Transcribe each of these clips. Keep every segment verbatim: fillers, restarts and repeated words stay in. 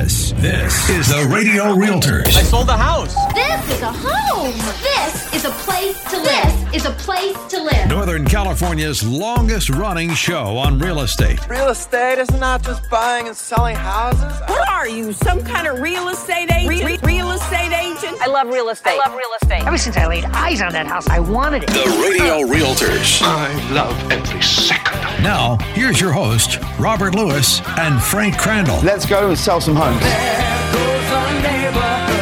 This, this is the Radio Realtors. I sold the house. This is a home. This is a place to live. This is a place to live. Northern California's longest running show on real estate. Real estate is not just buying and selling houses. What are you, some kind of real estate agent? Re- re- real estate agent? I love real estate. I love real estate. Ever since I laid eyes on that house, I wanted it. The Radio Realtors. I love every second. Now, here's your host, Robert Lewis and Frank Crandall. Let's go and sell some homes. There goes our neighborhood.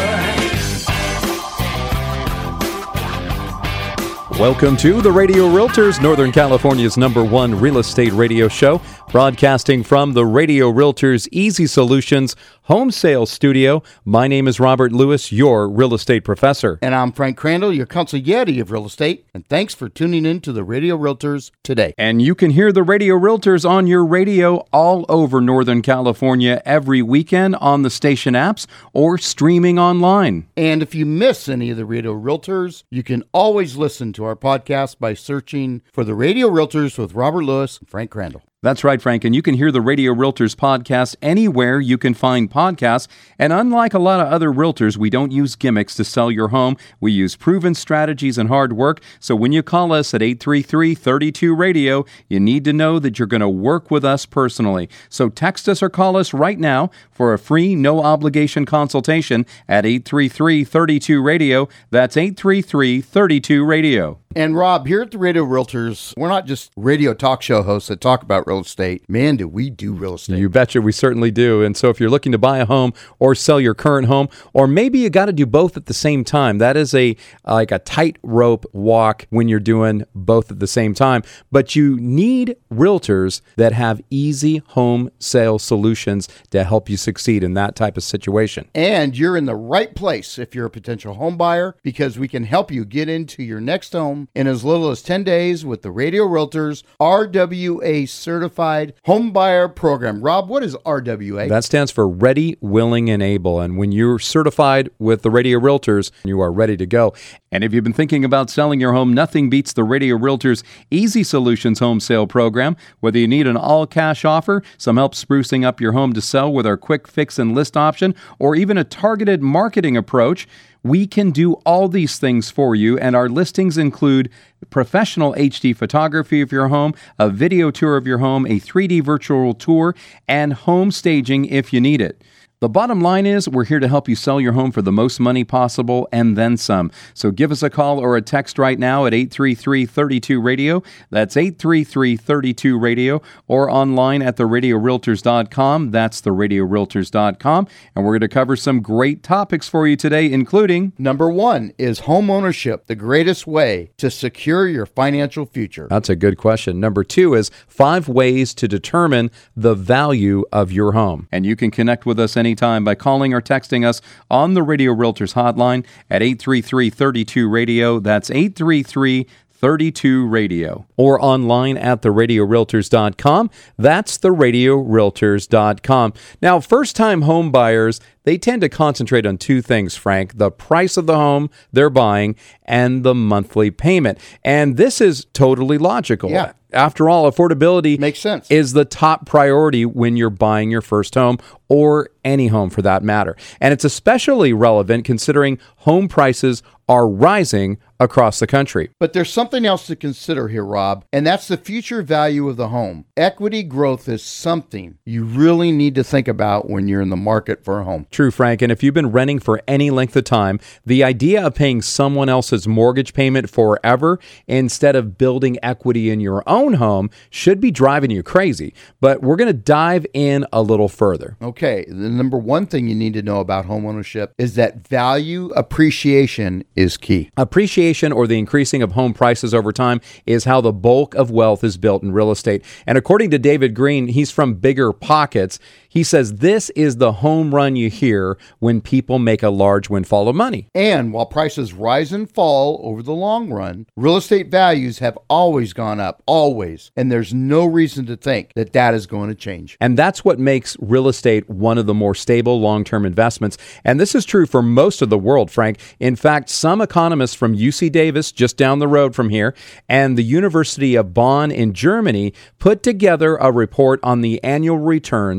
Welcome to the Radio Realtors, Northern California's number one real estate radio show, broadcasting from the Radio Realtors Easy Solutions home sales studio. My name is Robert Lewis, your real estate professor. And I'm Frank Crandall, your consigliere of real estate. And thanks for tuning in to the Radio Realtors today. And you can hear the Radio Realtors on your radio all over Northern California every weekend on the station apps or streaming online. And if you miss any of the Radio Realtors, you can always listen to our podcast by searching for the Radio Realtors with Robert Lewis and Frank Crandall. That's right, Frank, and you can hear the Radio Realtors podcast anywhere you can find podcasts. And unlike a lot of other realtors, we don't use gimmicks to sell your home. We use proven strategies and hard work. So when you call us at eight three three, three two, radio, you need to know that you're going to work with us personally. So text us or call us right now for a free, no-obligation consultation at eight three three, three two, radio. That's eight three three, three two, radio. And Rob, here at the Radio Realtors, we're not just radio talk show hosts that talk about real estate. Man, do we do real estate. You betcha, we certainly do. And so if you're looking to buy a home or sell your current home, or maybe you got to do both at the same time, that is a like a tightrope walk when you're doing both at the same time. But you need realtors that have easy home sale solutions to help you succeed in that type of situation. And you're in the right place if you're a potential home buyer, because we can help you get into your next home in as little as ten days with the Radio Realtors R W A Certified Home Buyer Program. Rob, what is R W A? That stands for Ready, Willing, and Able. And when you're certified with the Radio Realtors, you are ready to go. And if you've been thinking about selling your home, nothing beats the Radio Realtors Easy Solutions home sale program. Whether you need an all-cash offer, some help sprucing up your home to sell with our quick fix and list option, or even a targeted marketing approach, we can do all these things for you, and our listings include professional H D photography of your home, a video tour of your home, a three D virtual tour, and home staging if you need it. The bottom line is we're here to help you sell your home for the most money possible and then some. So give us a call or a text right now at eight three three, three two, radio. That's eight three three, three two, radio, or online at the radio realtors dot com. That's the radio realtors dot com. And we're going to cover some great topics for you today, including... Number one, is home ownership the greatest way to secure your financial future? That's a good question. Number two is five ways to determine the value of your home. And you can connect with us anytime by calling or texting us on the Radio Realtors hotline at eight three three, three two, radio. That's eight three three, three two, radio. Or online at the radio realtors dot com. That's the radio realtors dot com. Now, first-time home buyers, they tend to concentrate on two things, Frank: the price of the home they're buying and the monthly payment. And this is totally logical. Yeah. After all, affordability makes sense. Is the top priority when you're buying your first home, or any home for that matter. And it's especially relevant considering home prices are rising across the country. But there's something else to consider here, Rob, and that's the future value of the home. Equity growth is something you really need to think about when you're in the market for a home. True, Frank, and if you've been renting for any length of time, the idea of paying someone else's mortgage payment forever instead of building equity in your own home should be driving you crazy. But we're going to dive in a little further. Okay, the number one thing you need to know about homeownership is that value appreciation is key. Appreciation, or the increasing of home prices over time, is how the bulk of wealth is built in real estate. And according to David Green, he's from Bigger Pockets. He says this is the home run you hear when people make a large windfall of money. And while prices rise and fall over the long run, real estate values have always gone up, always. And there's no reason to think that that is going to change. And that's what makes real estate one of the more stable long-term investments. And this is true for most of the world, Frank. In fact, some economists from U C Davis, just down the road from here, and the University of Bonn in Germany put together a report on the annual returns of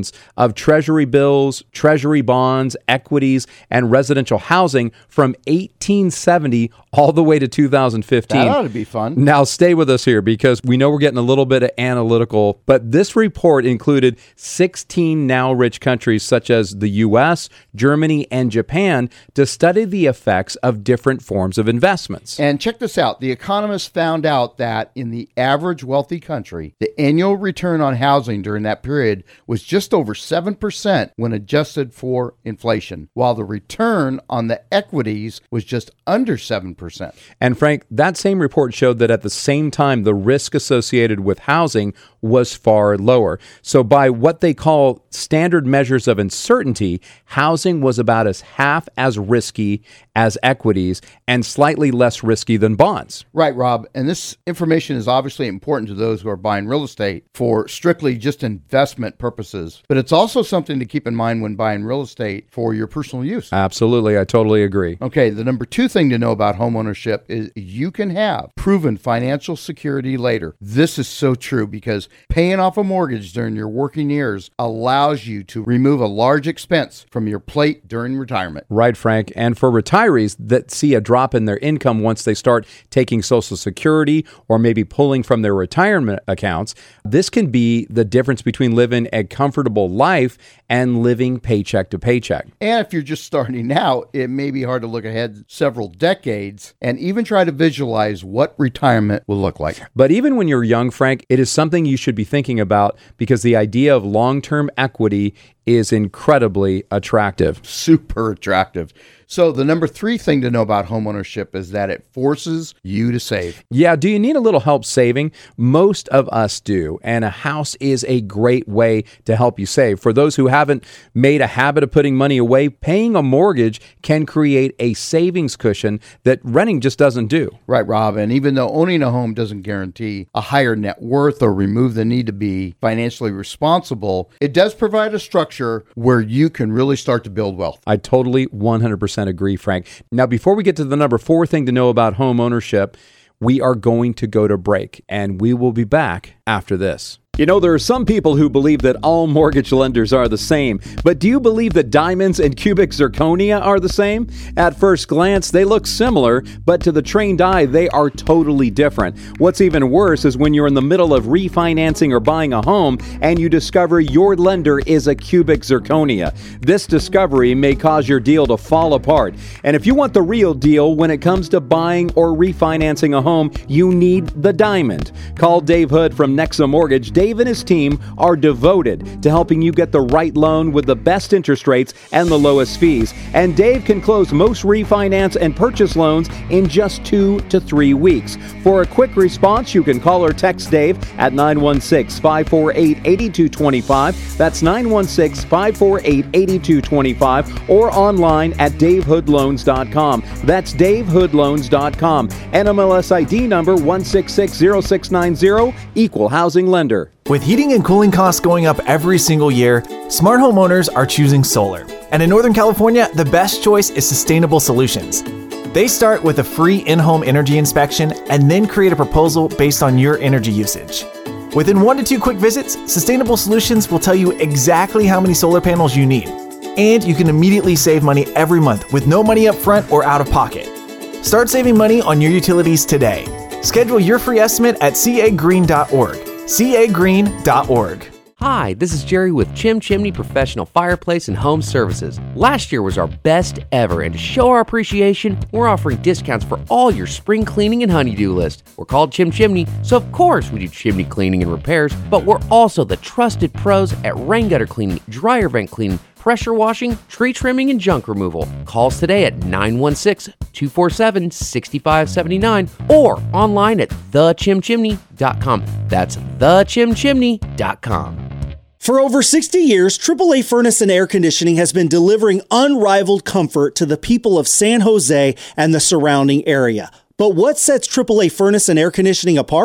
of treasury bills, treasury bonds, equities, and residential housing from eighteen seventy all the way to two thousand fifteen. That ought to be fun. Now stay with us here because we know we're getting a little bit of analytical, but this report included sixteen now rich countries such as the U S, Germany, and Japan to study the effects of different forms of investments. And check this out. The economists found out that in the average wealthy country, the annual return on housing during that period was just over seven percent when adjusted for inflation, while the return on the equities was just under seven percent. And Frank, that same report showed that at the same time, the risk associated with housing was far lower. So by what they call standard measures of uncertainty, housing was about as half as risky as equities and slightly less risky than bonds. Right, Rob. And this information is obviously important to those who are buying real estate for strictly just investment purposes. But it's also something to keep in mind when buying real estate for your personal use. Absolutely. I totally agree. Okay, the number two thing to know about homeownership is you can have proven financial security later. This is so true because paying off a mortgage during your working years allows you to remove a large expense from your plate during retirement. Right, Frank. And for retirees that see a drop in their income once they start taking Social Security or maybe pulling from their retirement accounts, this can be the difference between living a comfortable life and living paycheck to paycheck. And if you're just starting out, it may be hard to look ahead several decades and even try to visualize what retirement will look like. But even when you're young, Frank, it is something you should be thinking about because the idea of long-term equity is incredibly attractive. Super attractive. So the number three thing to know about homeownership is that it forces you to save. Yeah, do you need a little help saving? Most of us do, and a house is a great way to help you save. For those who haven't made a habit of putting money away, paying a mortgage can create a savings cushion that renting just doesn't do. Right, Rob, and even though owning a home doesn't guarantee a higher net worth or remove the need to be financially responsible, it does provide a structure where you can really start to build wealth. I totally one hundred percent agree, Frank. Now, before we get to the number four thing to know about home ownership, we are going to go to break, and we will be back after this. You know, there are some people who believe that all mortgage lenders are the same, but do you believe that diamonds and cubic zirconia are the same? At first glance, they look similar, but to the trained eye, they are totally different. What's even worse is when you're in the middle of refinancing or buying a home and you discover your lender is a cubic zirconia. This discovery may cause your deal to fall apart. And if you want the real deal when it comes to buying or refinancing a home, you need the diamond. Call Dave Hood from Nexa Mortgage. Dave Dave and his team are devoted to helping you get the right loan with the best interest rates and the lowest fees. And Dave can close most refinance and purchase loans in just two to three weeks. For a quick response, you can call or text Dave at nine one six, five four eight, eight two two five. That's nine one six, five four eight, eight two two five, or online at dave hood loans dot com. That's dave hood loans dot com. N M L S I D number one six six zero six nine zero, Equal Housing Lender. With heating and cooling costs going up every single year, smart homeowners are choosing solar. And in Northern California, the best choice is Sustainable Solutions. They start with a free in-home energy inspection and then create a proposal based on your energy usage. Within one to two quick visits, Sustainable Solutions will tell you exactly how many solar panels you need. And you can immediately save money every month with no money up front or out of pocket. Start saving money on your utilities today. Schedule your free estimate at c a green dot org. c a green dot org. Hi, this is Jerry with Chim Chimney Professional Fireplace and Home Services. Last year was our best ever, and to show our appreciation, we're offering discounts for all your spring cleaning and honeydew list. We're called Chim Chimney, so of course we do chimney cleaning and repairs, but we're also the trusted pros at rain gutter cleaning, dryer vent cleaning, pressure washing, tree trimming, and junk removal. Call us today at nine one six, two four seven, six five seven nine or online at the chim chimney dot com. That's the chim chimney dot com. For over sixty years, triple A Furnace and Air Conditioning has been delivering unrivaled comfort to the people of San Jose and the surrounding area. But what sets triple A Furnace and Air Conditioning apart?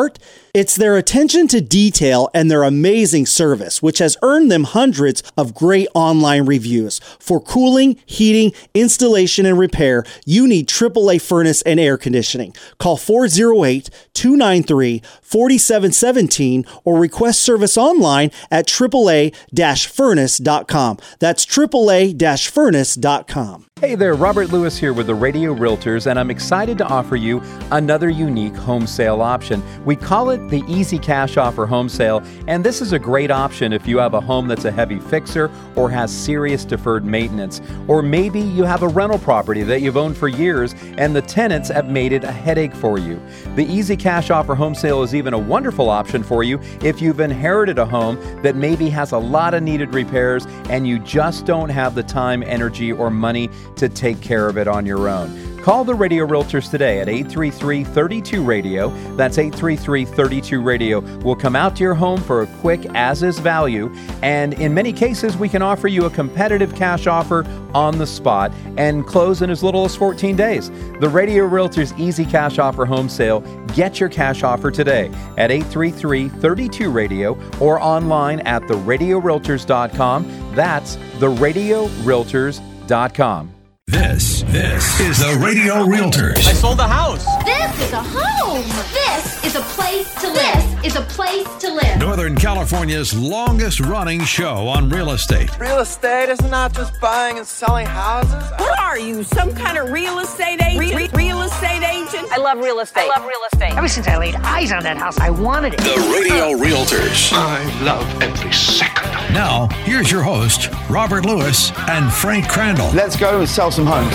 It's their attention to detail and their amazing service, which has earned them hundreds of great online reviews. For cooling, heating, installation, and repair, you need triple A Furnace and Air Conditioning. Call four oh eight, two nine three, four seven one seven or request service online at triple A furnace dot com. That's triple A furnace dot com. Hey there, Robert Lewis here with the Radio Realtors, and I'm excited to offer you another unique home sale option. We call it the Easy Cash Offer Home Sale, and this is a great option if you have a home that's a heavy fixer or has serious deferred maintenance. Or maybe you have a rental property that you've owned for years and the tenants have made it a headache for you. The Easy Cash Offer Home Sale is even a wonderful option for you if you've inherited a home that maybe has a lot of needed repairs and you just don't have the time, energy, or money to take care of it on your own. Call the Radio Realtors today at eight three three, three two, radio. That's eight three three, three two, radio. We'll come out to your home for a quick as-is value, and in many cases, we can offer you a competitive cash offer on the spot and close in as little as fourteen days. The Radio Realtors Easy Cash Offer Home Sale. Get your cash offer today at eight three three, three two, radio or online at the radio realtors dot com. That's the radio realtors dot com. This, this is the Radio Realtors. I sold a house. This is a home. This is a place to live. This is a place to live. Northern California's longest running show on real estate. Real estate is not just buying and selling houses. What are you, some kind of real estate agent? Re- real estate agent? I love real estate. I love real estate. Ever since I laid eyes on that house, I wanted it. The Radio Realtors. I love every second. Now, here's your host, Robert Lewis and Frank Crandall. Let's go and sell some homes.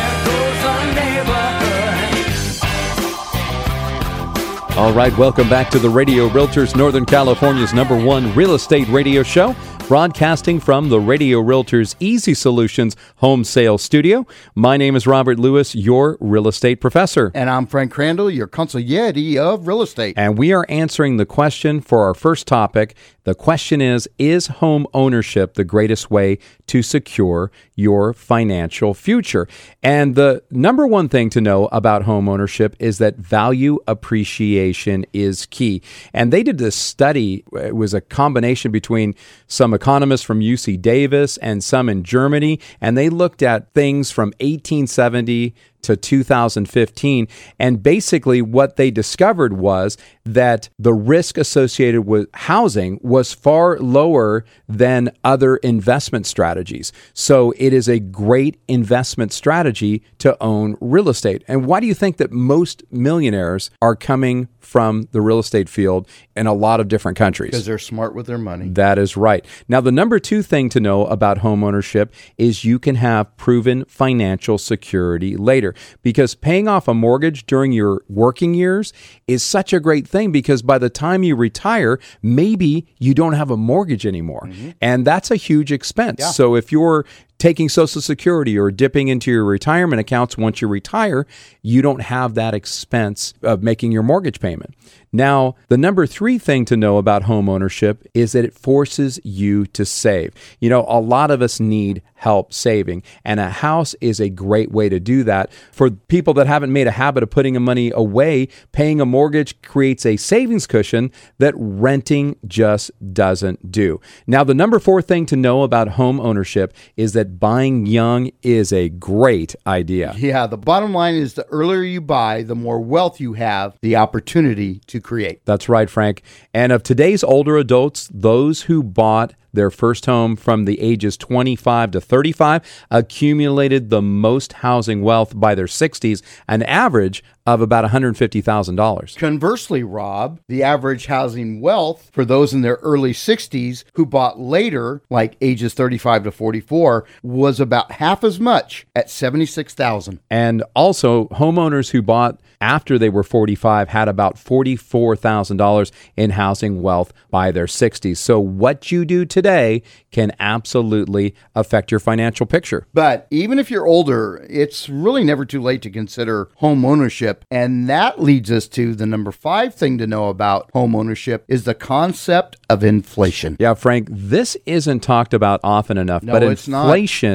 All right, welcome back to the Radio Realtors, Northern California's number one real estate radio show, broadcasting from the Radio Realtors Easy Solutions home sales studio. My name is Robert Lewis, your real estate professor. And I'm Frank Crandall, your consigliere of real estate. And we are answering the question for our first topic. The question is, is home ownership the greatest way to secure your financial future? And the number one thing to know about home ownership is that value appreciation is key. And they did this study. It was a combination between some economists from U C Davis and some in Germany, and they looked at things from eighteen seventy to two thousand fifteen. And basically what they discovered was that the risk associated with housing was far lower than other investment strategies. So it is a great investment strategy to own real estate. And why do you think that most millionaires are coming from the real estate field in a lot of different countries? Because they're smart with their money. That is right. Now, the number two thing to know about home ownership is you can have proven financial security later, because paying off a mortgage during your working years is such a great thing, because by the time you retire, maybe you don't have a mortgage anymore. Mm-hmm. And that's a huge expense. Yeah. So if you're taking Social Security or dipping into your retirement accounts once you retire, you don't have that expense of making your mortgage payment. Now, the number three thing to know about home ownership is that it forces you to save. You know, a lot of us need help saving, and a house is a great way to do that. For people that haven't made a habit of putting money away, paying a mortgage creates a savings cushion that renting just doesn't do. Now, the number four thing to know about home ownership is that buying young is a great idea. Yeah, the bottom line is the earlier you buy, the more wealth you have the opportunity to create. That's right, Frank. And of today's older adults, those who bought their first home from the ages twenty-five to thirty-five accumulated the most housing wealth by their sixties, an average of about one hundred fifty thousand dollars. Conversely, Rob, the average housing wealth for those in their early sixties who bought later, like ages thirty-five to forty-four, was about half as much at seventy-six thousand dollars. And also, homeowners who bought after they were forty-five had about forty-four thousand dollars in housing wealth by their sixties. So what you do today can absolutely affect your financial picture. But even if you're older, it's really never too late to consider home ownership. And that leads us to the number five thing to know about home ownership is the concept of inflation. Yeah, Frank, this isn't talked about often enough, no, but it's inflation not.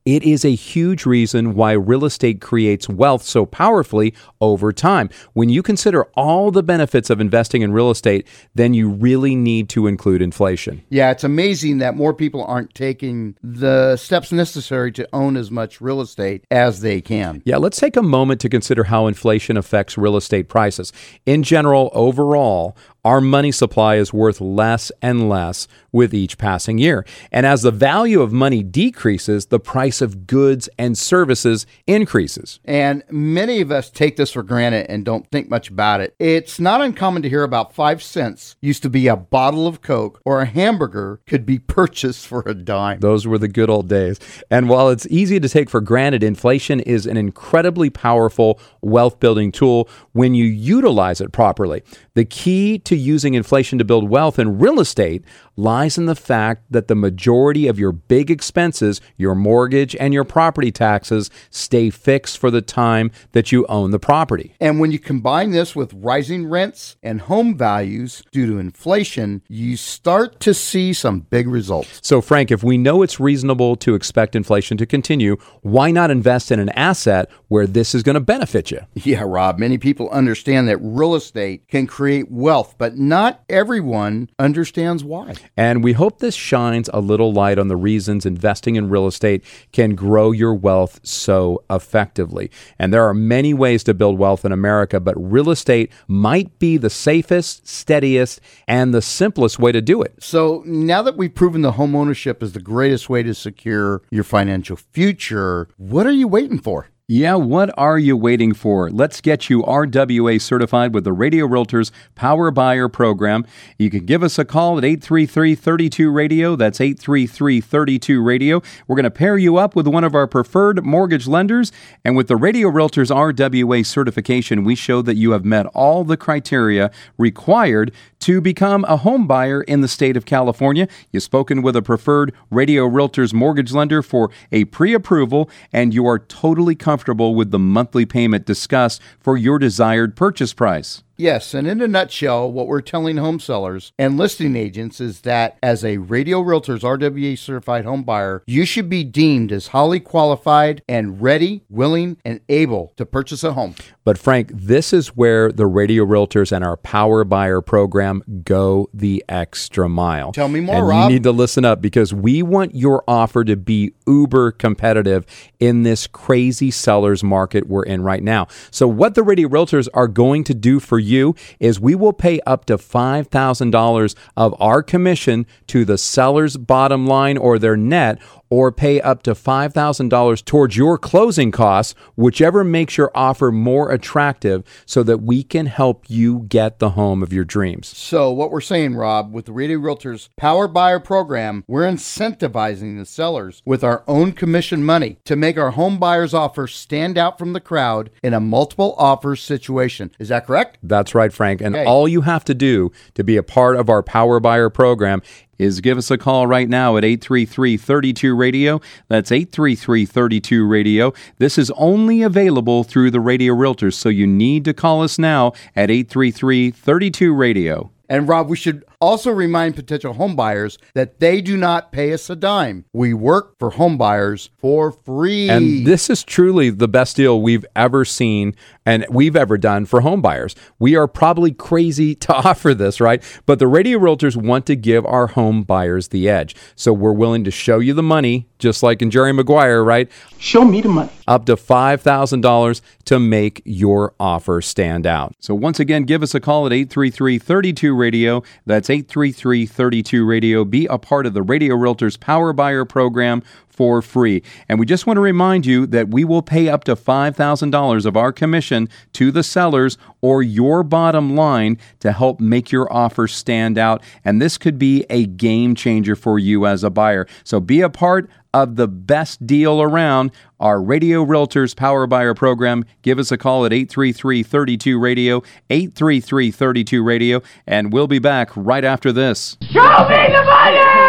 It is a huge reason why real estate creates wealth so powerfully over time. When you consider all the benefits of investing in real estate, then you really need to include inflation. Yeah, it's amazing that more people aren't taking the steps necessary to own as much real estate as they can. Yeah, let's take a moment to consider how inflation affects real estate prices. In general, overall, our money supply is worth less and less with each passing year. And as the value of money decreases, the price of goods and services increases. And many of us take this for granted and don't think much about it. It's not uncommon to hear about five cents used to be a bottle of Coke, or a hamburger could be purchased for a dime. Those were the good old days. And while it's easy to take for granted, inflation is an incredibly powerful wealth-building tool when you utilize it properly. The key to using inflation to build wealth in real estate lies in the fact that the majority of your big expenses, your mortgage and your property taxes, stay fixed for the time that you own the property. And when you combine this with rising rents and home values due to inflation, you start to see some big results. So, Frank, if we know it's reasonable to expect inflation to continue, why not invest in an asset where this is going to benefit you? Yeah, Rob, many people understand that real estate can create wealth, but not everyone understands why. And we hope this shines a little light on the reasons investing in real estate can grow your wealth so effectively. And there are many ways to build wealth in America, but real estate might be the safest, steadiest, and the simplest way to do it. So now that we've proven the home ownership is the greatest way to secure your financial future, what are you waiting for? Yeah, what are you waiting for? Let's get you R W A certified with the Radio Realtors Power Buyer Program. You can give us a call at eight three three, three two, radio. That's eight three three, three two, radio. We're going to pair you up with one of our preferred mortgage lenders. And with the Radio Realtors R W A certification, we show that you have met all the criteria required to become a home buyer in the state of California. You've spoken with a preferred Radio Realtors mortgage lender for a pre-approval, and you are totally comfortable with the monthly payment discussed for your desired purchase price. Yes, and in a nutshell, what we're telling home sellers and listing agents is that as a Radio Realtors R W A certified home buyer, you should be deemed as highly qualified and ready, willing, and able to purchase a home. But Frank, this is where the Radio Realtors and our Power Buyer Program go the extra mile. Tell me more, and Rob. You need to listen up because we want your offer to be uber competitive in this crazy seller's market we're in right now. So what the Radio Realtors are going to do for you you is we will pay up to five thousand dollars of our commission to the seller's bottom line or their net, or pay up to five thousand dollars towards your closing costs, whichever makes your offer more attractive, so that we can help you get the home of your dreams. So what we're saying, Rob, with the Radio Realtors Power Buyer Program, we're incentivizing the sellers with our own commission money to make our home buyers' offer stand out from the crowd in a multiple offers situation. Is that correct? That's right, Frank. And okay. all you have to do to be a part of our Power Buyer Program is give us a call right now at eight three three, three two, radio. That's eight three three, three two, radio. This is only available through the Radio Realtors, so you need to call us now at eight three three, three two, radio. And Rob, we should also remind potential home buyers that they do not pay us a dime. We work for home buyers for free. And this is truly the best deal we've ever seen and we've ever done for home buyers. We are probably crazy to offer this, right? But the Radio Realtors want to give our home buyers the edge. So we're willing to show you the money, just like in Jerry Maguire, right? Show me the money. Up to five thousand dollars to make your offer stand out. So once again, give us a call at eight three three, three two, radio. That's eight three three, three two, radio. Be a part of the Radio Realtors Power Buyer Program for free. And we just want to remind you that we will pay up to five thousand dollars of our commission to the sellers or your bottom line to help make your offer stand out. And this could be a game changer for you as a buyer. So be a part of the best deal around, our Radio Realtors Power Buyer Program. Give us a call at eight three three, three two, radio, eight three three, three two, radio, and we'll be back right after this. Show me the money!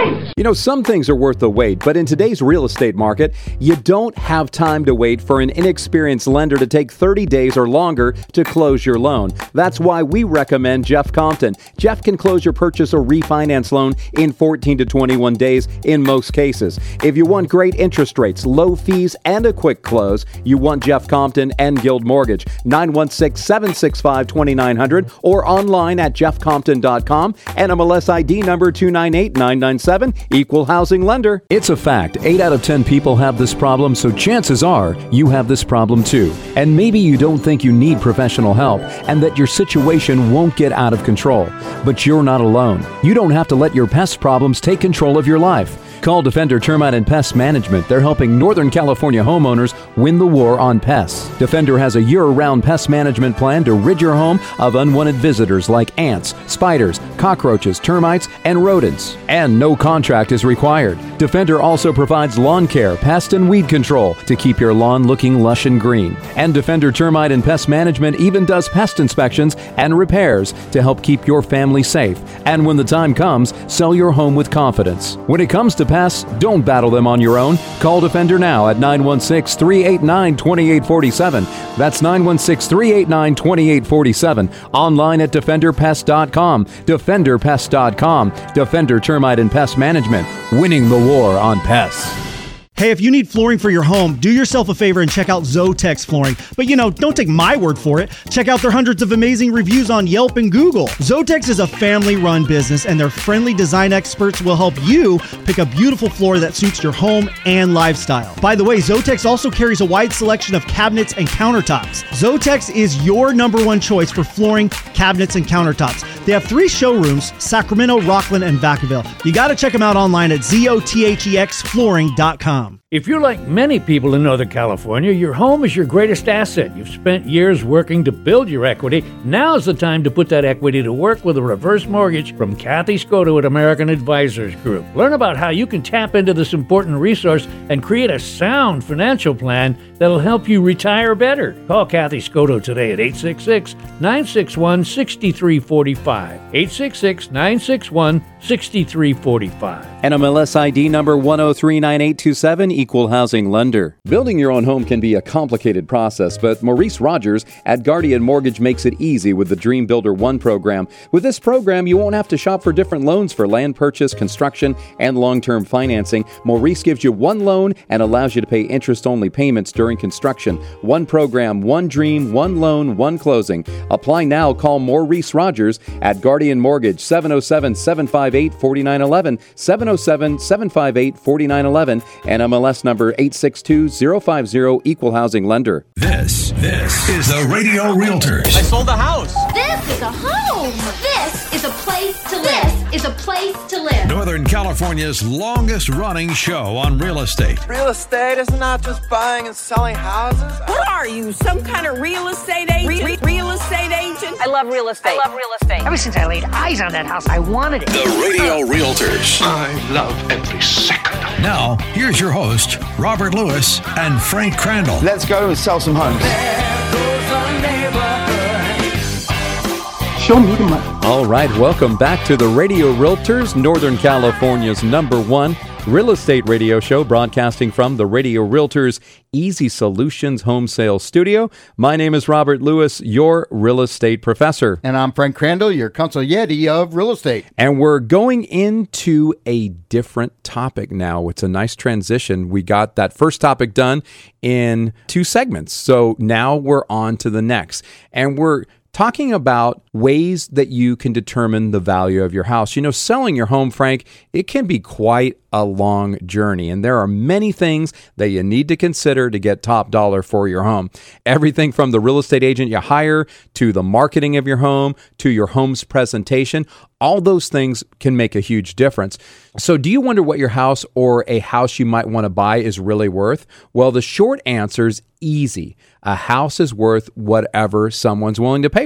hounds! You know, some things are worth the wait, but in today's real estate market, you don't have time to wait for an inexperienced lender to take thirty days or longer to close your loan. That's why we recommend Jeff Compton. Jeff can close your purchase or refinance loan in fourteen to twenty-one days in most cases. If you want great interest rates, low fees, and a quick close, you want Jeff Compton and Guild Mortgage. nine one six, seven six five, two nine zero zero or online at jeff compton dot com. N M L S I D number two nine eight nine nine seven, Equal Housing Lender. It's a fact. eight out of ten people have this problem, so chances are you have this problem too. And maybe you don't think you need professional help and that your situation won't get out of control. But you're not alone. You don't have to let your pest problems take control of your life. Call Defender Termite and Pest Management. They're helping Northern California homeowners win the war on pests. Defender has a year-round pest management plan to rid your home of unwanted visitors like ants, spiders, cockroaches, termites, and rodents. And no contract is required. Defender also provides lawn care, pest and weed control to keep your lawn looking lush and green. And Defender Termite and Pest Management even does pest inspections and repairs to help keep your family safe. And when the time comes, sell your home with confidence. When it comes to pests, don't battle them on your own. Call Defender now at nine one six, three eight nine, two eight four seven. That's nine one six, three eight nine, two eight four seven. Online at defender pest dot com. defender pest dot com. Defender Termite and Pest Management. Winning the war on pests. Hey, if you need flooring for your home, do yourself a favor and check out Zotex Flooring. But you know, don't take my word for it. Check out their hundreds of amazing reviews on Yelp and Google. Zotex is a family-run business, and their friendly design experts will help you pick a beautiful floor that suits your home and lifestyle. By the way, Zotex also carries a wide selection of cabinets and countertops. Zotex is your number one choice for flooring, cabinets, and countertops. They have three showrooms, Sacramento, Rockland, and Vacaville. You got to check them out online at zotex flooring dot com. If you're like many people in Northern California, your home is your greatest asset. You've spent years working to build your equity. Now's the time to put that equity to work with a reverse mortgage from Kathy Scotto at American Advisors Group. Learn about how you can tap into this important resource and create a sound financial plan that'll help you retire better. Call Kathy Scotto today at eight six six, nine six one, six three four five. eight six six, nine six one, six three four five. N M L S I D number one oh three nine eight two seven, Equal Housing Lender. Building your own home can be a complicated process, but Maurice Rogers at Guardian Mortgage makes it easy with the Dream Builder One program. With this program, you won't have to shop for different loans for land purchase, construction, and long-term financing. Maurice gives you one loan and allows you to pay interest-only payments during construction. One program, one dream, one loan, one closing. Apply now. Call Maurice Rogers at Guardian Mortgage, seven oh seven, seven five eight, four nine one one, seven oh seven, seven five eight, four nine one one, and N M L S number eight six two, zero five zero, Equal Housing Lender. This, this is the Radio Realtors. I sold a house. This is a home. This is a place to live. This is a place to live. Northern California's longest running show on real estate. Real estate is not just buying and selling houses. What are you, some kind of real estate agent? Re- re- real estate agent? I love real estate. I love real estate. Ever since I laid eyes on that house, I wanted it. The Radio Realtors. I love every second. Now, here's your host, Robert Lewis and Frank Crandall. Let's go and sell some homes. There goes our neighborhood. Show me the money. All right, welcome back to the Radio Realtors, Northern California's number one real estate radio show, broadcasting from the Radio Realtors Easy Solutions Home Sales Studio. My name is Robert Lewis, your real estate professor. And I'm Frank Crandall, your consigliere of real estate. And we're going into a different topic now. It's a nice transition. We got that first topic done in two segments. So now we're on to the next. And we're talking about ways that you can determine the value of your house. You know, selling your home, Frank, it can be quite a long journey, and there are many things that you need to consider to get top dollar for your home. Everything from the real estate agent you hire, to the marketing of your home, to your home's presentation, all those things can make a huge difference. So do you wonder what your house or a house you might want to buy is really worth? Well, the short answer is easy. A house is worth whatever someone's willing to pay for it.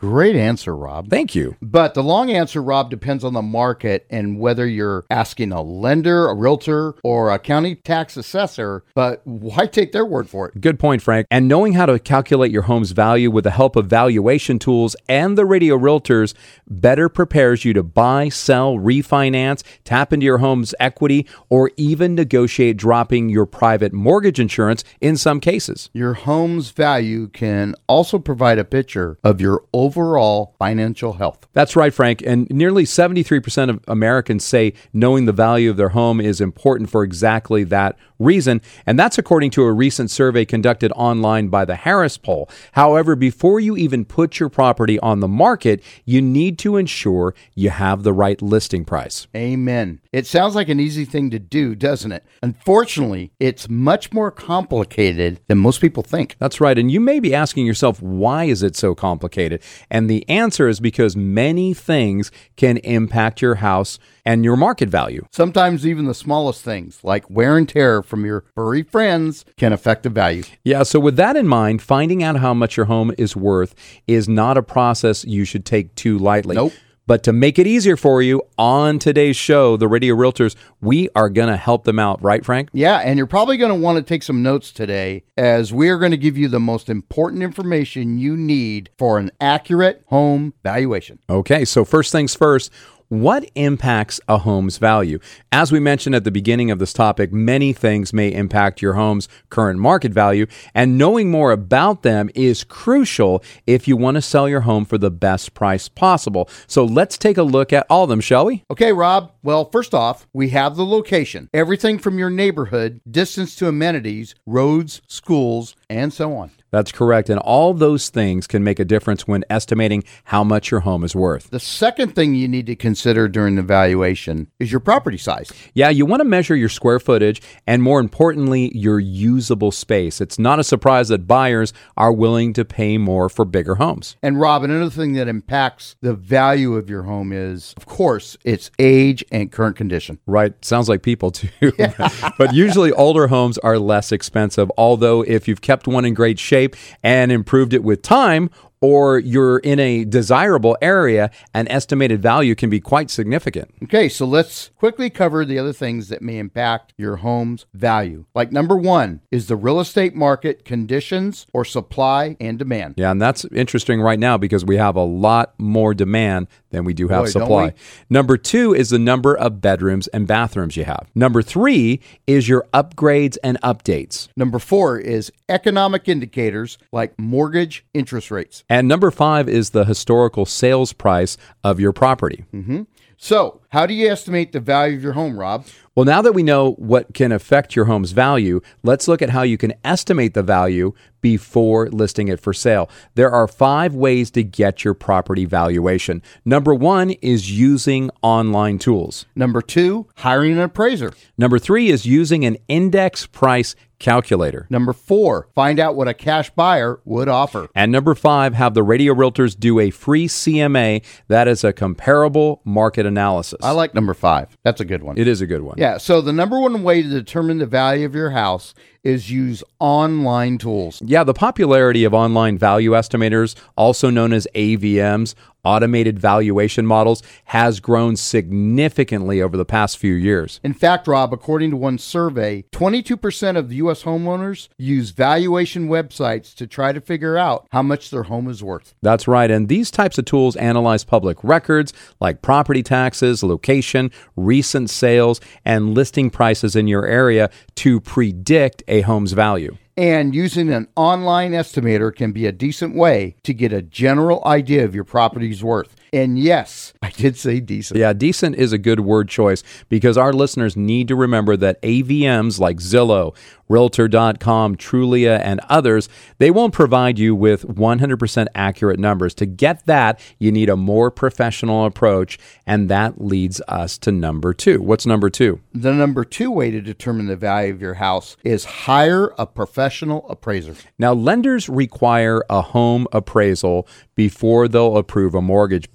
Great answer, Rob. Thank you. But the long answer, Rob, depends on the market and whether you're asking a lender, a realtor, or a county tax assessor. But why take their word for it? Good point, Frank. And knowing how to calculate your home's value with the help of valuation tools and the Radio Realtors better prepares you to buy, sell, refinance, tap into your home's equity, or even negotiate dropping your private mortgage insurance in some cases. Your home's value can also provide a picture of your overall financial health. That's right, Frank. And nearly seventy-three percent of Americans say knowing the value of their home is important for exactly that reason. And that's according to a recent survey conducted online by the Harris Poll. However, before you even put your property on the market, you need to ensure you have the right listing price. Amen. It sounds like an easy thing to do, doesn't it? Unfortunately, it's much more complicated than most people think. That's right. And you may be asking yourself, why is it so complicated? And the answer is because many things can impact your house and your market value. Sometimes even the smallest things, like wear and tear from your furry friends, can affect the value. Yeah, so with that in mind, finding out how much your home is worth is not a process you should take too lightly. Nope. But to make it easier for you, on today's show, the Radio Realtors, we are going to help them out, right, Frank? Yeah, and you're probably going to want to take some notes today, as we are going to give you the most important information you need for an accurate home valuation. Okay, so first things first, what impacts a home's value? As we mentioned at the beginning of this topic, many things may impact your home's current market value, and knowing more about them is crucial if you want to sell your home for the best price possible. So let's take a look at all of them, shall we? Okay, Rob. Well, first off, we have the location. Everything from your neighborhood, distance to amenities, roads, schools, and so on. That's correct. And all those things can make a difference when estimating how much your home is worth. The second thing you need to consider during the valuation is your property size. Yeah, you want to measure your square footage and, more importantly, your usable space. It's not a surprise that buyers are willing to pay more for bigger homes. And Rob, another thing that impacts the value of your home is, of course, its age and current condition. Right. Sounds like people too. Yeah. But usually older homes are less expensive, although if you've kept one in great shape and improved it with time, or you're in a desirable area, an estimated value can be quite significant. Okay, so let's quickly cover the other things that may impact your home's value. Like number one is the real estate market conditions or supply and demand. Yeah, and that's interesting right now because we have a lot more demand than we do have Boy, supply. Number two is the number of bedrooms and bathrooms you have. Number three is your upgrades and updates. Number four is economic indicators like mortgage interest rates. And number five is the historical sales price of your property. Mm-hmm. So, how do you estimate the value of your home, Rob? Well, now that we know what can affect your home's value, let's look at how you can estimate the value before listing it for sale. There are five ways to get your property valuation. Number one is using online tools. Number two, hiring an appraiser. Number three is using an index price calculator. Number four, find out what a cash buyer would offer. And number five, have the Radio Realtors do a free C M A, that is a comparable market analysis. I like number five. That's a good one. It is a good one. Yeah, so the number one way to determine the value of your house is use online tools. Yeah, the popularity of online value estimators, also known as A V Ms, automated valuation models, has grown significantly over the past few years. In fact, Rob, according to one survey, twenty-two percent of U S homeowners use valuation websites to try to figure out how much their home is worth. That's right, and these types of tools analyze public records like property taxes, location, recent sales, and listing prices in your area to predict a home's value. And using an online estimator can be a decent way to get a general idea of your property's worth. And yes, I did say decent. Yeah, decent is a good word choice because our listeners need to remember that A V Ms like Zillow, Realtor dot com, Trulia, and others, they won't provide you with one hundred percent accurate numbers. To get that, you need a more professional approach, and that leads us to number two. What's number two? The number two way to determine the value of your house is hire a professional appraiser. Now, lenders require a home appraisal before they'll approve a mortgage, but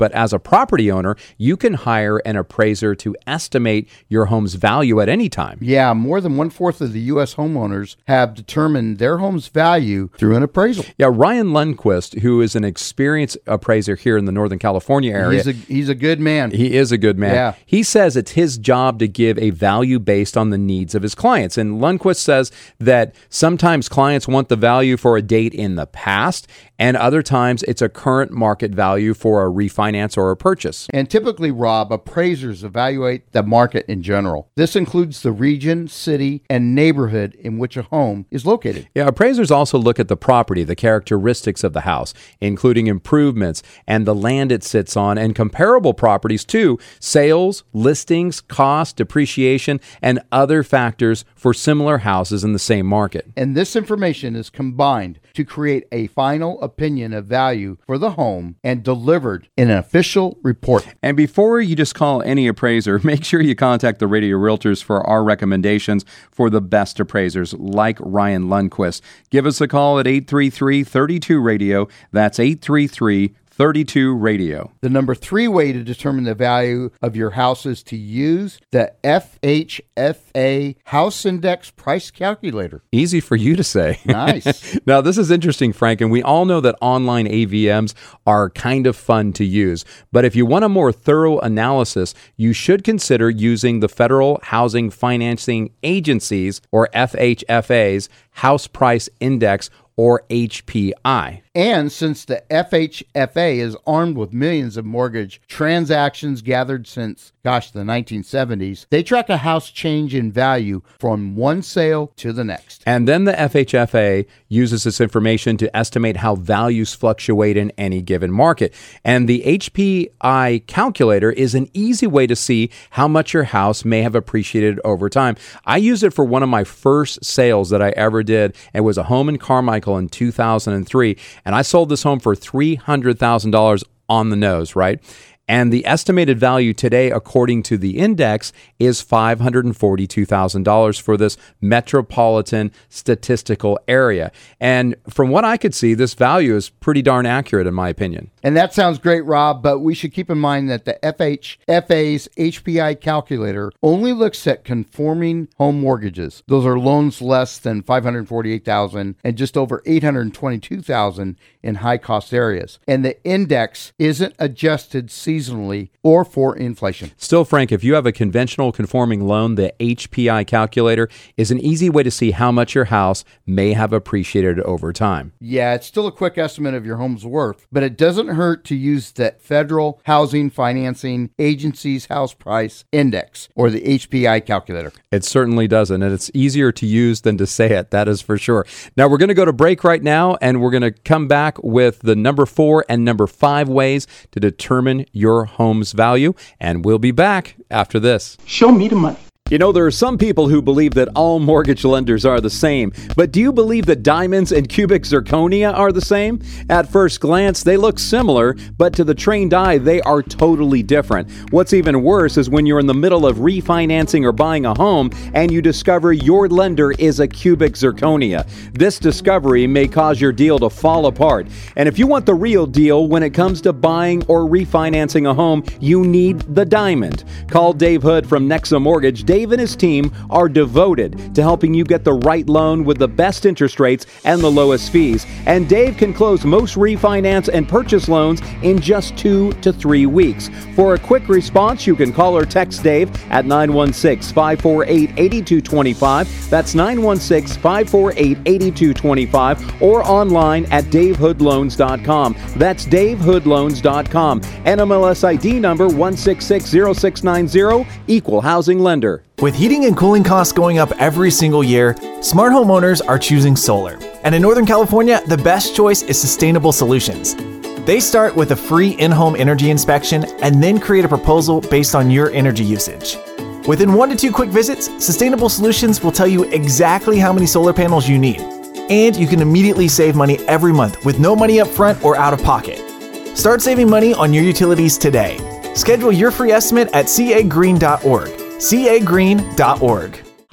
but as a property owner, you can hire an appraiser to estimate your home's value at any time. Yeah, more than one-fourth of the U S homeowners have determined their home's value through an appraisal. Yeah, Ryan Lundquist, who is an experienced appraiser here in the Northern California area. He's a, he's a good man. He is a good man. Yeah. He says it's his job to give a value based on the needs of his clients. And Lundquist says that sometimes clients want the value for a date in the past, and other times it's a current market value for a refinance or a purchase. And typically, Rob, appraisers evaluate the market in general. This includes the region, city, and neighborhood in which a home is located. Yeah, appraisers also look at the property, the characteristics of the house, including improvements and the land it sits on, and comparable properties too, sales, listings, cost, depreciation, and other factors for similar houses in the same market. And this information is combined to create a final opinion of value for the home and delivered in an official report. And before you just call any appraiser, make sure you contact the Radio Realtors for our recommendations for the best appraisers like Ryan Lundquist. Give us a call at eight three three, three two, radio. That's eight three three, thirty-two radio. The number three way to determine the value of your house is to use the F H F A House Index Price Calculator. Easy for you to say. Nice. Now, this is interesting, Frank, and we all know that online A V Ms are kind of fun to use. But if you want a more thorough analysis, you should consider using the Federal Housing Financing Agency's, or F H F A's, House Price Index, or H P I. And since the F H F A is armed with millions of mortgage transactions gathered since, gosh, the nineteen seventies, they track a house change in value from one sale to the next. And then the F H F A uses this information to estimate how values fluctuate in any given market. And the H P I calculator is an easy way to see how much your house may have appreciated over time. I used it for one of my first sales that I ever did. It was a home in Carmichael in two thousand three. And I sold this home for three hundred thousand dollars on the nose, right? And the estimated value today, according to the index, is five hundred forty-two thousand dollars for this metropolitan statistical area. And from what I could see, this value is pretty darn accurate, in my opinion. And that sounds great, Rob, but we should keep in mind that the F H F A's H P I calculator only looks at conforming home mortgages. Those are loans less than five hundred forty-eight thousand dollars and just over eight hundred twenty-two thousand dollars in high-cost areas. And the index isn't adjusted seasonally or for inflation. Still, Frank, if you have a conventional conforming loan, the H P I calculator is an easy way to see how much your house may have appreciated over time. Yeah, it's still a quick estimate of your home's worth, but it doesn't hurt to use the Federal Housing Financing Agency's House Price Index, or the H P I calculator. It certainly doesn't, and it's easier to use than to say it, that is for sure. Now, we're going to go to break right now, and we're going to come back with the number four and number five ways to determine your home's value, and we'll be back after this. Show me the money. You know, there are some people who believe that all mortgage lenders are the same, but do you believe that diamonds and cubic zirconia are the same? At first glance, they look similar, but to the trained eye, they are totally different. What's even worse is when you're in the middle of refinancing or buying a home and you discover your lender is a cubic zirconia. This discovery may cause your deal to fall apart. And if you want the real deal when it comes to buying or refinancing a home, you need the diamond. Call Dave Hood from Nexa Mortgage. Dave and his team are devoted to helping you get the right loan with the best interest rates and the lowest fees. And Dave can close most refinance and purchase loans in just two to three weeks. For a quick response, you can call or text Dave at nine one six, five four eight, eight two two five. That's nine one six, five four eight, eight two two five, or online at dave hood loans dot com. That's dave hood loans dot com. N M L S I D number one six six zero six nine zero, Equal Housing Lender. With heating and cooling costs going up every single year, smart homeowners are choosing solar. And in Northern California, the best choice is Sustainable Solutions. They start with a free in-home energy inspection and then create a proposal based on your energy usage. Within one to two quick visits, Sustainable Solutions will tell you exactly how many solar panels you need. And you can immediately save money every month with no money up front or out of pocket. Start saving money on your utilities today. Schedule your free estimate at c a green dot org. c a green dot org.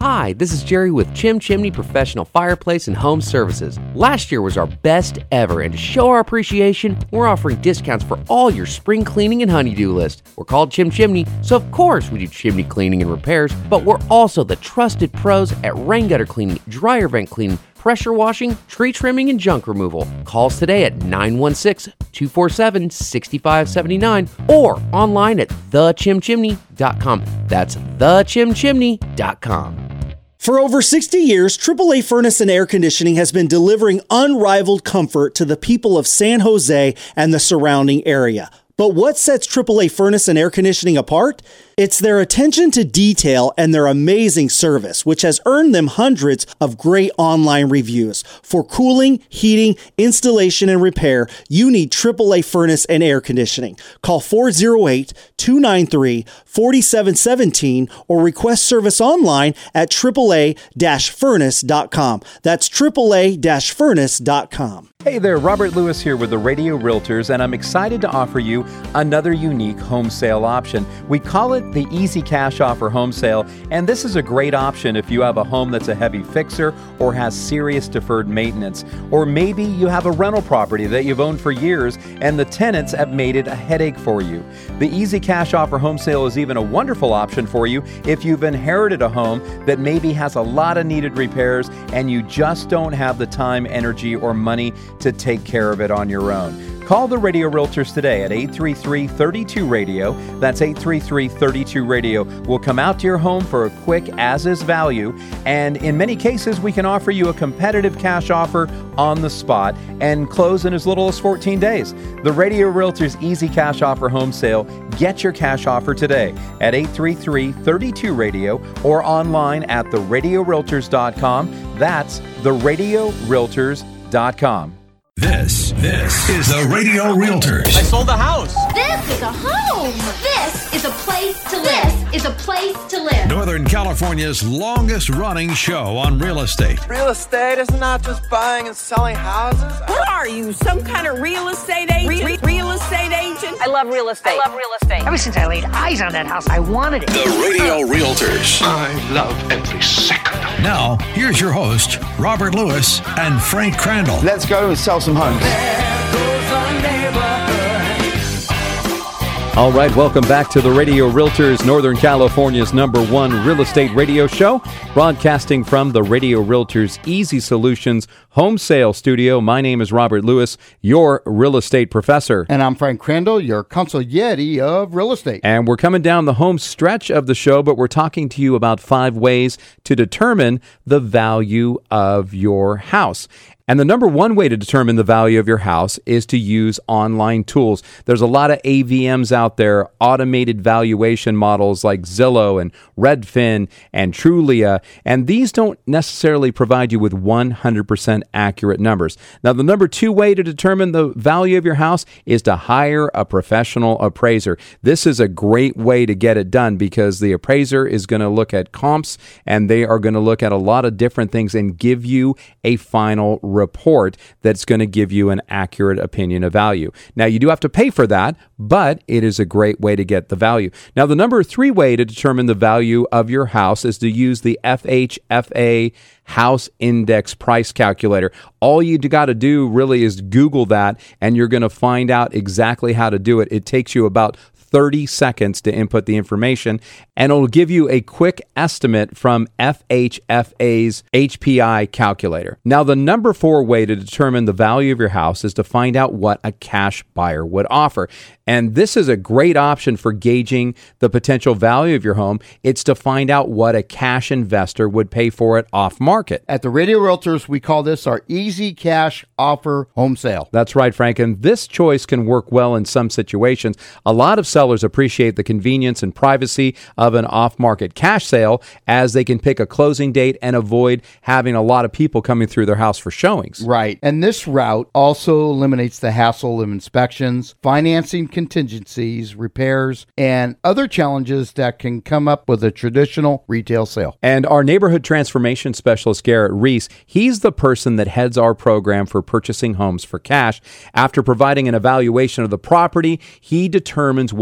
Hi, this is Jerry with Chim Chimney Professional Fireplace and Home Services. Last year was our best ever, and to show our appreciation, we're offering discounts for all your spring cleaning and honeydew list. We're called Chim Chimney, so of course we do chimney cleaning and repairs, but we're also the trusted pros at rain gutter cleaning, dryer vent cleaning, pressure washing, tree trimming, and junk removal. Call us today at nine one six, two four seven, six five seven nine or online at the chim chimney dot com. That's the chim chimney dot com. For over sixty years, triple A Furnace and Air Conditioning has been delivering unrivaled comfort to the people of San Jose and the surrounding area. But what sets triple A Furnace and Air Conditioning apart? It's their attention to detail and their amazing service, which has earned them hundreds of great online reviews. For cooling, heating, installation, and repair, you need triple A Furnace and Air Conditioning. Call four oh eight, two nine three, four seven one seven or request service online at triple A furnace dot com. That's triple A furnace dot com. Hey there, Robert Lewis here with the Radio Realtors, and I'm excited to offer you another unique home sale option. We call it the Easy Cash Offer Home Sale, and this is a great option if you have a home that's a heavy fixer or has serious deferred maintenance. Or maybe you have a rental property that you've owned for years and the tenants have made it a headache for you. The Easy Cash Offer Home Sale is even a wonderful option for you if you've inherited a home that maybe has a lot of needed repairs and you just don't have the time, energy, or money to take care of it on your own. Call the Radio Realtors today at eight three three, three two, radio. That's eight three three, three two, radio. We'll come out to your home for a quick as-is value, and in many cases, we can offer you a competitive cash offer on the spot and close in as little as fourteen days. The Radio Realtors Easy Cash Offer Home Sale. Get your cash offer today at eight three three, three two, radio or online at the radio realtors dot com. That's the radio realtors dot com. This, this is the Radio Realtors. I sold the house. This is a home. This is a place to live. This is a place to live. Northern California's longest running show on real estate. Real estate is not just buying and selling houses. What are you, some kind of real estate agent? Re- re- real estate agent? I love real estate. I love real estate. Ever since I laid eyes on that house, I wanted it. The Radio Realtors. I love every second. Now, here's your host, Robert Lewis and Frank Crandall. Let's go and sell some homes. All right, welcome back to the Radio Realtors, Northern California's number one real estate radio show, broadcasting from the Radio Realtors Easy Solutions home sale studio. My name is Robert Lewis, your real estate professor. And I'm Frank Crandall, your consigliere of real estate. And we're coming down the home stretch of the show, but we're talking to you about five ways to determine the value of your house. And the number one way to determine the value of your house is to use online tools. There's a lot of A V Ms out there, automated valuation models like Zillow and Redfin and Trulia, and these don't necessarily provide you with one hundred percent accurate numbers. Now, the number two way to determine the value of your house is to hire a professional appraiser. This is a great way to get it done because the appraiser is going to look at comps and they are going to look at a lot of different things and give you a final report that's going to give you an accurate opinion of value. Now, you do have to pay for that, but it is a great way to get the value. Now, the number three way to determine the value of your house is to use the F H F A House Index Price Calculator. All you got to do really is Google that, and you're going to find out exactly how to do it. It takes you about thirty seconds to input the information, and it'll give you a quick estimate from F H F A's H P I calculator. Now, the number four way to determine the value of your house is to find out what a cash buyer would offer. And this is a great option for gauging the potential value of your home. It's to find out what a cash investor would pay for it off market. At the Radio Realtors, we call this our Easy Cash Offer Home Sale. That's right, Frank. And this choice can work well in some situations. A lot of sellers appreciate the convenience and privacy of an off-market cash sale, as they can pick a closing date and avoid having a lot of people coming through their house for showings. Right. And this route also eliminates the hassle of inspections, financing contingencies, repairs, and other challenges that can come up with a traditional retail sale. And our neighborhood transformation specialist, Garrett Reese, he's the person that heads our program for purchasing homes for cash. After providing an evaluation of the property, he determines what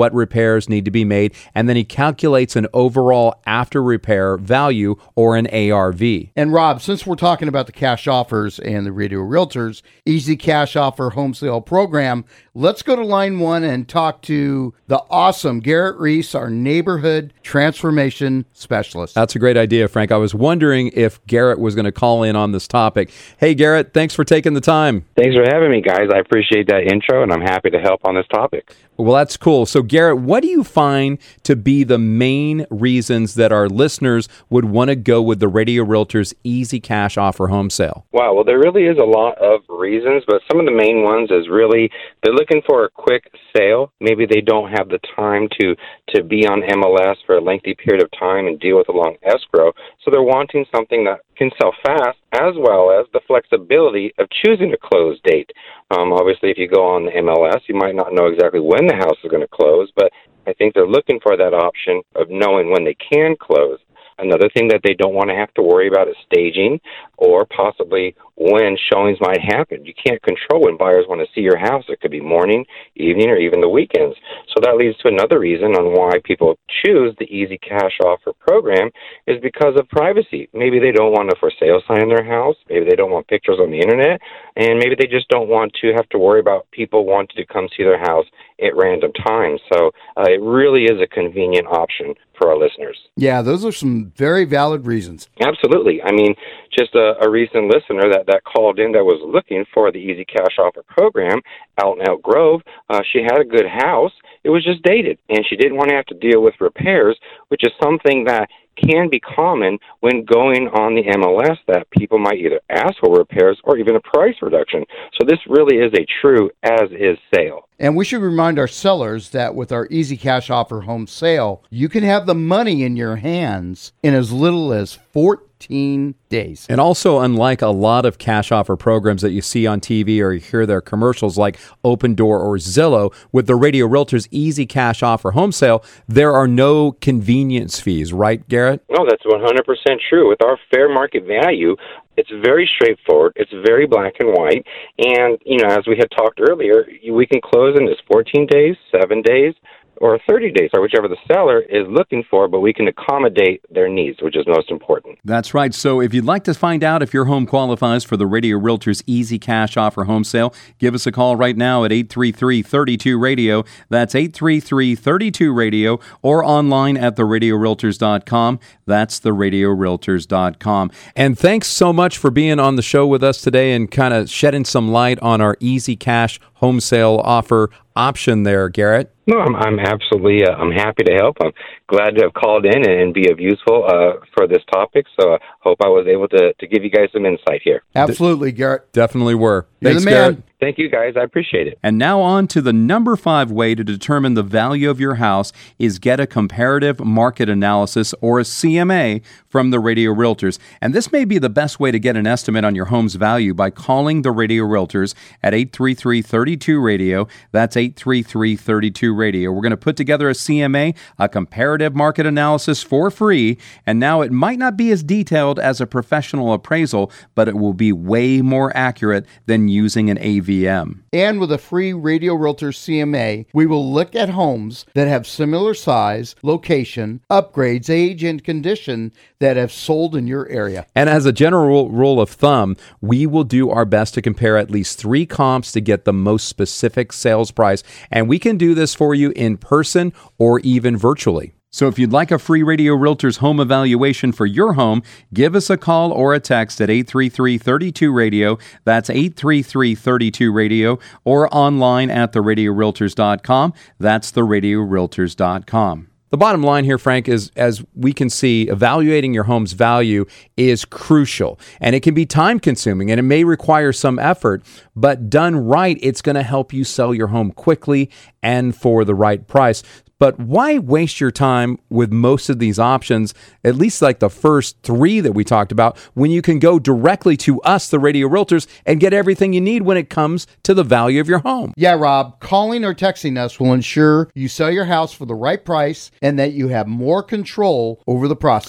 what repairs need to be made, and then he calculates an overall after repair value or an A R V. And Rob, since we're talking about the cash offers and the Radio Realtors Easy Cash Offer Home Sale Program, let's go to line one and talk to the awesome Garrett Reese, our neighborhood transformation specialist. That's a great idea, Frank. I was wondering if Garrett was going to call in on this topic. Hey, Garrett, thanks for taking the time. Thanks for having me, guys. I appreciate that intro, and I'm happy to help on this topic. Well, that's cool. So, Garrett, what do you find to be the main reasons that our listeners would want to go with the Radio Realtors Easy Cash Offer Home Sale? Wow, well, there really is a lot of reasons, but some of the main ones is really they're looking for a quick sale. Maybe they don't have the time to, to be on M L S for a lengthy period of time and deal with a long escrow, so they're wanting something that can sell fast, as well as the flexibility of choosing a close date. Um, obviously, if you go on the M L S, you might not know exactly when the house is going to close, but I think they're looking for that option of knowing when they can close. Another thing that they don't want to have to worry about is staging or possibly when showings might happen. You can't control when buyers want to see your house. It could be morning, evening, or even the weekends. So that leads to another reason on why people choose the Easy Cash Offer program is because of privacy. Maybe they don't want a for sale sign in their house. Maybe they don't want pictures on the internet. And maybe they just don't want to have to worry about people wanting to come see their house at random times. So uh, it really is a convenient option for our listeners. Yeah, those are some very valid reasons. Absolutely. I mean, just a, a recent listener that, that called in that was looking for the Easy Cash Offer program out in Elk Grove. Uh, she had a good house. It was just dated, and she didn't want to have to deal with repairs, which is something that can be common when going on the M L S, that people might either ask for repairs or even a price reduction. So this really is a true as-is sale. And we should remind our sellers that with our Easy Cash Offer home sale, you can have the money in your hands in as little as fourteen days. And also, unlike a lot of cash offer programs that you see on T V or you hear their commercials like Open Door or Zillow, with the Radio Realtors Easy Cash Offer home sale, there are no convenience fees, right, Garrett? No, that's one hundred percent true. With our fair market value, it's very straightforward. It's very black and white. And, you know, as we had talked earlier, we can close in as fourteen days, seven days, or thirty days, or whichever the seller is looking for, but we can accommodate their needs, which is most important. That's right. So if you'd like to find out if your home qualifies for the Radio Realtors Easy Cash Offer home sale, give us a call right now at eight three three, three two, radio. That's eight three three, three two, radio, or online at the radio realtors dot com. That's the radio realtors dot com. And thanks so much for being on the show with us today and kind of shedding some light on our Easy Cash home sale offer option there, Garrett. No, I'm, I'm absolutely, uh, I'm happy to help. I'm glad to have called in and be of useful uh, for this topic. So I hope I was able to, to give you guys some insight here. Absolutely, Garrett. Definitely were. You're Thanks, the man. Garrett. Thank you, guys. I appreciate it. And now on to the number five way to determine the value of your house is get a comparative market analysis, or a C M A, from the Radio Realtors. And this may be the best way to get an estimate on your home's value by calling the Radio Realtors at eight three three, three two, radio. That's eight three three, three two, radio. We're going to put together a C M A, a comparative market analysis, for free. And now it might not be as detailed as a professional appraisal, but it will be way more accurate than using an A V M. And with a free Radio Realtors C M A, we will look at homes that have similar size, location, upgrades, age, and condition that have sold in your area. And as a general rule of thumb, we will do our best to compare at least three comps to get the most specific sales price. And we can do this for you in person or even virtually. So if you'd like a free Radio Realtors home evaluation for your home, give us a call or a text at eight three three, three two, radio. That's eight three three, three two, radio, or online at the radio realtors dot com. That's the radio realtors dot com. The bottom line here, Frank, is as we can see, evaluating your home's value is crucial, and it can be time consuming, and it may require some effort, but done right, it's going to help you sell your home quickly and for the right price. But why waste your time with most of these options, at least like the first three that we talked about, when you can go directly to us, the Radio Realtors, and get everything you need when it comes to the value of your home? Yeah, Rob, calling or texting us will ensure you sell your house for the right price and that you have more control over the process.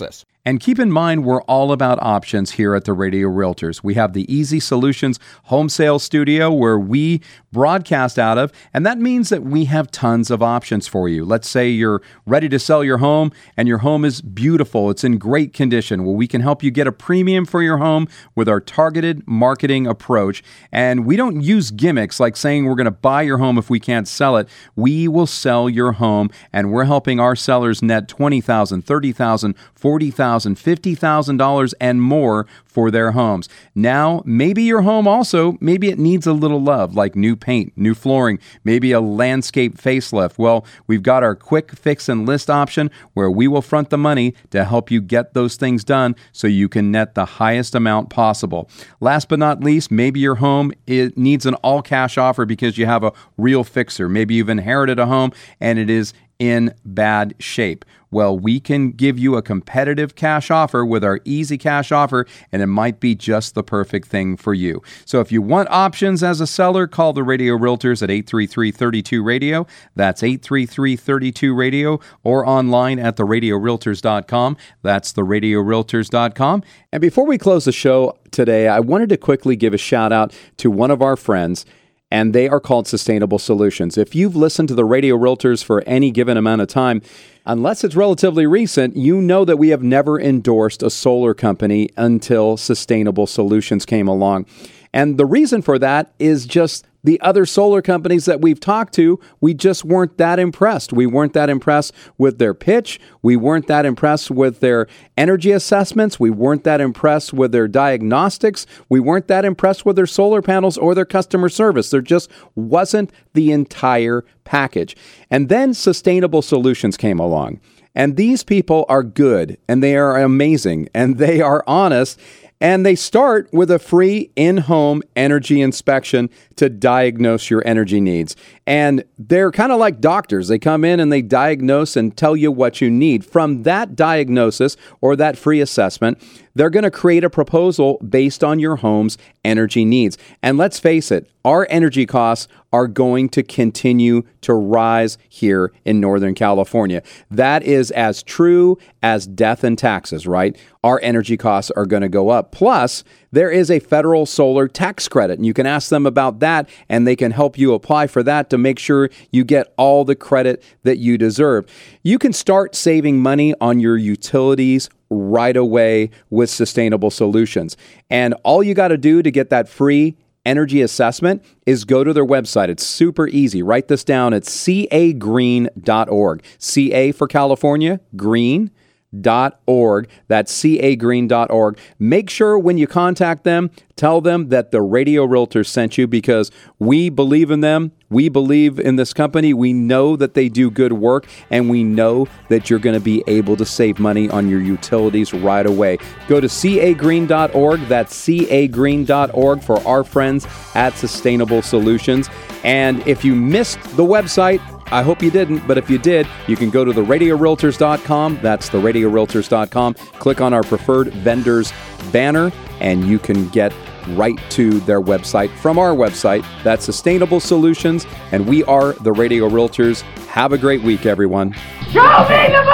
And keep in mind, we're all about options here at the Radio Realtors. We have the Easy Solutions home sales studio where we broadcast out of, and that means that we have tons of options for you. Let's say you're ready to sell your home and your home is beautiful. It's in great condition. Well, we can help you get a premium for your home with our targeted marketing approach. And we don't use gimmicks like saying we're going to buy your home if we can't sell it. We will sell your home, and we're helping our sellers net twenty thousand dollars, thirty thousand dollars, forty thousand dollars, fifty thousand dollars and more for their homes. Now, maybe your home also, maybe it needs a little love, like new paint, new flooring, maybe a landscape facelift. Well, we've got our quick fix and list option where we will front the money to help you get those things done so you can net the highest amount possible. Last but not least, maybe your home it needs an all-cash offer because you have a real fixer. Maybe you've inherited a home and it is in bad shape. Well, we can give you a competitive cash offer with our easy cash offer, and it might be just the perfect thing for you. So if you want options as a seller, call the Radio Realtors at eight three three, three two, radio. That's eight three three, three two, radio, or online at the radio realtors dot com. That's the radio realtors dot com. And before we close the show today, I wanted to quickly give a shout out to one of our friends, and they are called Sustainable Solutions. If you've listened to the Radio Realtors for any given amount of time, unless it's relatively recent, you know that we have never endorsed a solar company until Sustainable Solutions came along. And the reason for that is just the other solar companies that we've talked to, we just weren't that impressed. We weren't that impressed with their pitch. We weren't that impressed with their energy assessments. We weren't that impressed with their diagnostics. We weren't that impressed with their solar panels or their customer service. There just wasn't the entire package. And then Sustainable Solutions came along. And these people are good, and they are amazing, and they are honest. And they start with a free in-home energy inspection to diagnose your energy needs. And they're kind of like doctors. They come in and they diagnose and tell you what you need. From that diagnosis or that free assessment, they're going to create a proposal based on your home's energy needs. And let's face it, our energy costs are going to continue to rise here in Northern California. That is as true as death and taxes, right? Our energy costs are going to go up. Plus, there is a federal solar tax credit, and you can ask them about that, and they can help you apply for that to make sure you get all the credit that you deserve. You can start saving money on your utilities right away with Sustainable Solutions. And all you got to do to get that free energy assessment is go to their website. It's super easy. Write this down. It's c a green dot org. C A for California, green dot org. That's c a green dot org. Make sure when you contact them, tell them that the Radio Realtors sent you, because we believe in them. We believe in this company. We know that they do good work, and we know that you're going to be able to save money on your utilities right away. Go to c a green dot org. That's c a green dot org for our friends at Sustainable Solutions. And if you missed the website, I hope you didn't, but if you did, you can go to the radio realtors dot com. That's the radio realtors dot com. Click on our preferred vendors banner, and you can get right to their website from our website. That's Sustainable Solutions, and we are the Radio Realtors. Have a great week, everyone. Show me the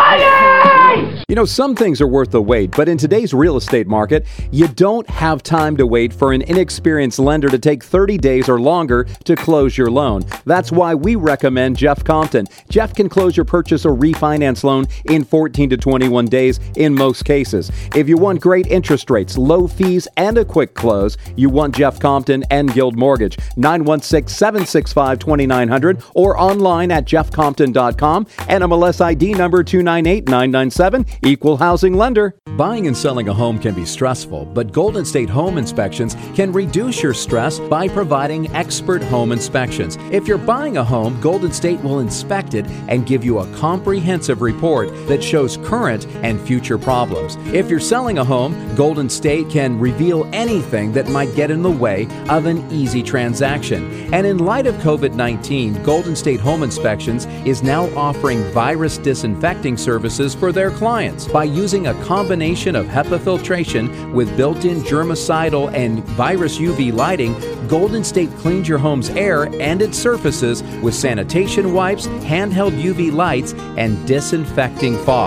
money! You know, some things are worth the wait, but in today's real estate market, you don't have time to wait for an inexperienced lender to take thirty days or longer to close your loan. That's why we recommend Jeff Compton. Jeff can close your purchase or refinance loan in fourteen to twenty-one days in most cases. If you want great interest rates, low fees, and a quick close, you want Jeff Compton and Guild Mortgage. nine one six, seven six five, two nine zero zero or online at jeff compton dot com. N M L S I D number two nine eight nine nine seven. Equal housing lender. Buying and selling a home can be stressful, but Golden State Home Inspections can reduce your stress by providing expert home inspections. If you're buying a home, Golden State will inspect it and give you a comprehensive report that shows current and future problems. If you're selling a home, Golden State can reveal anything that might get in the way of an easy transaction. And in light of covid nineteen, Golden State Home Inspections is now offering virus disinfecting services for their clients. By using a combination of HEPA filtration with built-in germicidal and virus U V lighting, Golden State cleans your home's air and its surfaces with sanitation wipes, handheld U V lights, and disinfecting fog.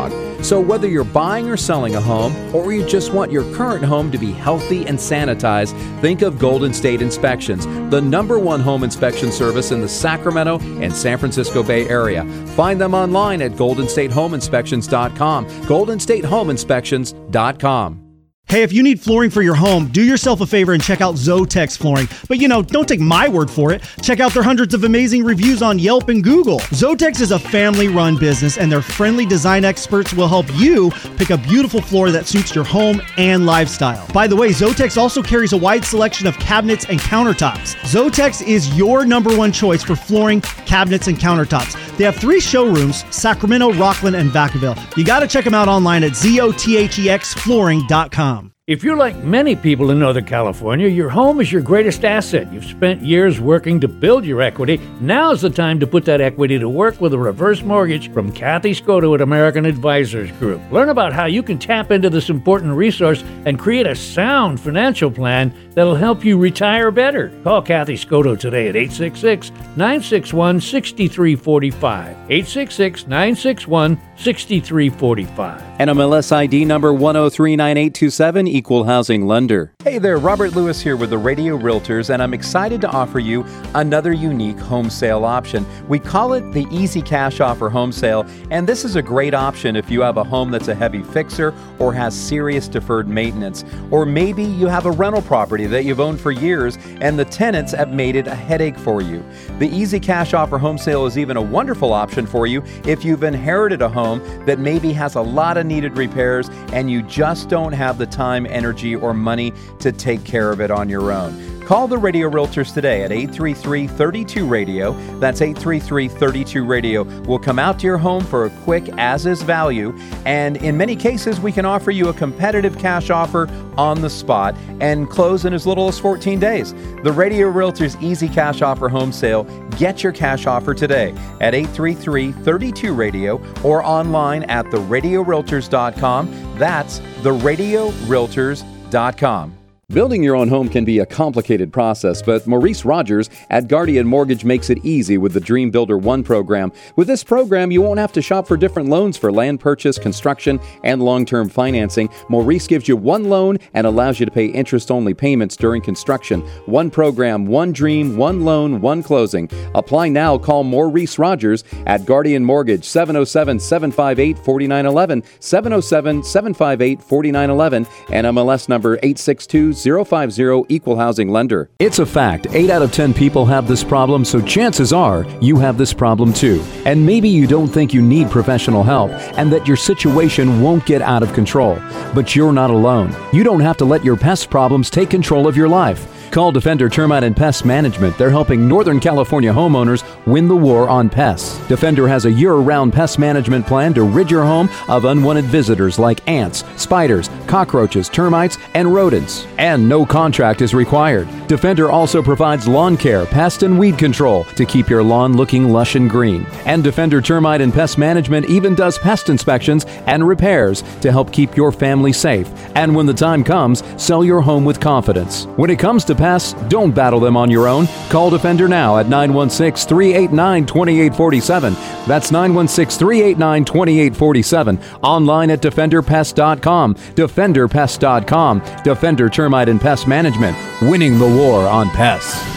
So whether you're buying or selling a home, or you just want your current home to be healthy and sanitized, think of Golden State Inspections, the number one home inspection service in the Sacramento and San Francisco Bay Area. Find them online at golden state home inspections dot com, golden state home inspections dot com. Hey, if you need flooring for your home, do yourself a favor and check out Zotex Flooring. But you know, don't take my word for it. Check out their hundreds of amazing reviews on Yelp and Google. Zotex is a family-run business, and their friendly design experts will help you pick a beautiful floor that suits your home and lifestyle. By the way, Zotex also carries a wide selection of cabinets and countertops. Zotex is your number one choice for flooring, cabinets, and countertops. They have three showrooms, Sacramento, Rockland, and Vacaville. You got to check them out online at zotex flooring dot com. If you're like many people in Northern California, your home is your greatest asset. You've spent years working to build your equity. Now's the time to put that equity to work with a reverse mortgage from Kathy Scotto at American Advisors Group. Learn about how you can tap into this important resource and create a sound financial plan that'll help you retire better. Call Kathy Scotto today at eight six six, nine six one, six three four five. eight six six, nine six one, six three four five. N M L S I D number one oh three nine eight two seven, Equal Housing Lender. Hey there, Robert Lewis here with the Radio Realtors, and I'm excited to offer you another unique home sale option. We call it the Easy Cash Offer Home Sale, and this is a great option if you have a home that's a heavy fixer or has serious deferred maintenance. Or maybe you have a rental property that you've owned for years and the tenants have made it a headache for you. The Easy Cash Offer Home Sale is even a wonderful option for you if you've inherited a home that maybe has a lot of needed repairs and you just don't have the time, energy, or money to take care of it on your own. Call the Radio Realtors today at eight three three, three two, radio. That's eight three three, three two, radio. We'll come out to your home for a quick as-is value, and in many cases, we can offer you a competitive cash offer on the spot and close in as little as fourteen days. The Radio Realtors Easy Cash Offer Home Sale. Get your cash offer today at eight three three, three two, radio or online at the radio realtors dot com. That's the radio realtors dot com. Building your own home can be a complicated process, but Maurice Rogers at Guardian Mortgage makes it easy with the Dream Builder One program. With this program, you won't have to shop for different loans for land purchase, construction, and long-term financing. Maurice gives you one loan and allows you to pay interest-only payments during construction. One program, one dream, one loan, one closing. Apply now. Call Maurice Rogers at Guardian Mortgage, seven oh seven, seven five eight, four nine one one, seven oh seven, seven five eight, four nine one one, and M L S number eight six two, zero five zero, Equal Housing Lender. It's a fact. eight out of ten people have this problem, so chances are you have this problem too. And maybe you don't think you need professional help and that your situation won't get out of control. But you're not alone. You don't have to let your pest problems take control of your life. Call Defender Termite and Pest Management. They're helping Northern California homeowners win the war on pests. Defender has a year-round pest management plan to rid your home of unwanted visitors like ants, spiders, cockroaches, termites, and rodents. And no contract is required. Defender also provides lawn care, pest and weed control to keep your lawn looking lush and green. And Defender Termite and Pest Management even does pest inspections and repairs to help keep your family safe. And when the time comes, sell your home with confidence. When it comes to pests, don't battle them on your own. Call Defender now at nine one six, three eight nine, two eight four seven. That's nine one six, three eight nine, two eight four seven. Online at defender pest dot com. defender pest dot com. Defender Termite and Pest Management. Winning the war on pests.